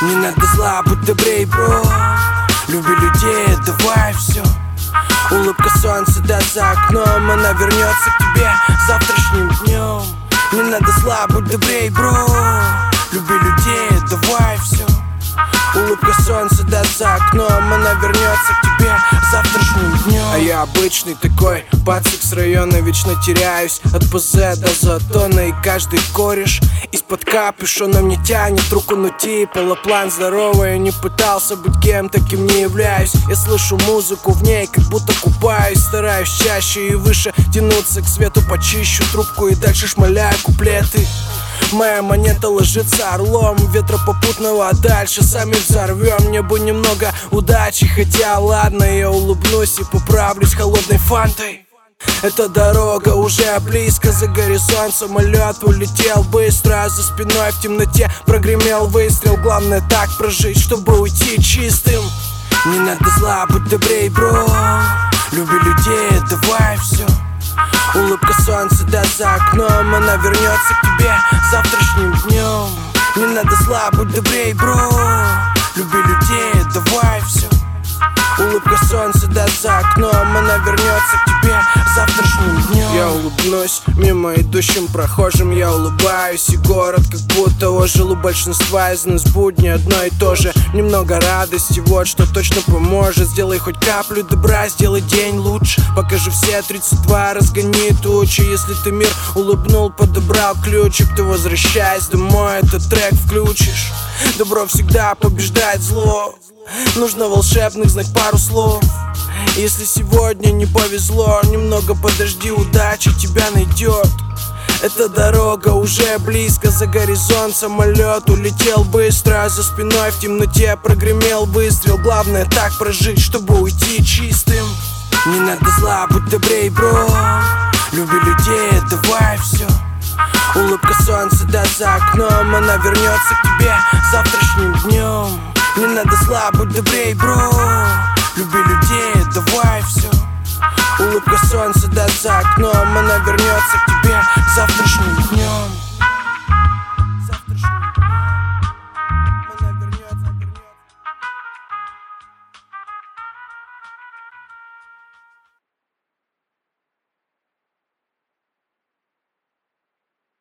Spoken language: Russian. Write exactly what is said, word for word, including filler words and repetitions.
Не надо зла, будь добрей, бро. Люби людей, отдавай все. Улыбка солнца, да, за окном. Она вернется к тебе завтрашним днем. Не надо зла, будь добрей, бро. Люби людей, отдавай все. Улыбка солнца, да, за окном. Она вернется к тебе завтрашним днем. А я обычный такой пацик с района, вечно теряюсь от ПЗ до Затона. И каждый кореш из-под капюшона мне тянет руку, ну типа лаплан здоровый. Я не пытался быть кем-то, кем не являюсь. Я слышу музыку в ней, как будто купаюсь. Стараюсь чаще и выше тянуться к свету. Почищу трубку и дальше шмаляю куплеты. Моя монета ложится орлом ветра попутного, а дальше сами взорвем. Мне бы немного удачи, хотя ладно, я улыбнусь и поправлюсь холодной фантой. Эта дорога уже близко, за горизонт самолет улетел быстро, а за спиной в темноте прогремел выстрел. Главное так прожить, чтобы уйти чистым. Не надо зла, будь добрей, бро. Люби людей, отдавай все. Улыбка солнца, да, за окном. Она вернется к тебе завтрашним днем. Не надо зла, будь добрей, бро. Люби людей, отдавай все. Улыбка солнца, да, за окном. Она вернется к тебе завтрашним днем. Я улыбнусь мимо идущим прохожим. Я улыбаюсь, и город как будто ожил. У большинства из нас будни одно и то же. Немного радости, вот что точно поможет. Сделай хоть каплю добра, сделай день лучше. Покажи все тридцать два, разгони тучи. Если ты мир улыбнул, подобрал ключик, ты возвращаясь домой, этот трек включишь. Добро всегда побеждает зло. Нужно волшебных знать пару слов. Если сегодня не повезло, немного подожди, удача тебя найдет. Эта дорога уже близко, за горизонт самолет улетел быстро, а за спиной в темноте прогремел выстрел. Главное так прожить, чтобы уйти чистым. Не надо зла, будь добрей, бро. Люби людей, отдавай все. Улыбка солнца, да, за окном. Она вернется к тебе завтрашним днем. Не надо зла, будь добрей, бро. Люби людей, отдавай все. Улыбка солнца, да, за окном. Она вернется к тебе завтрашним днем.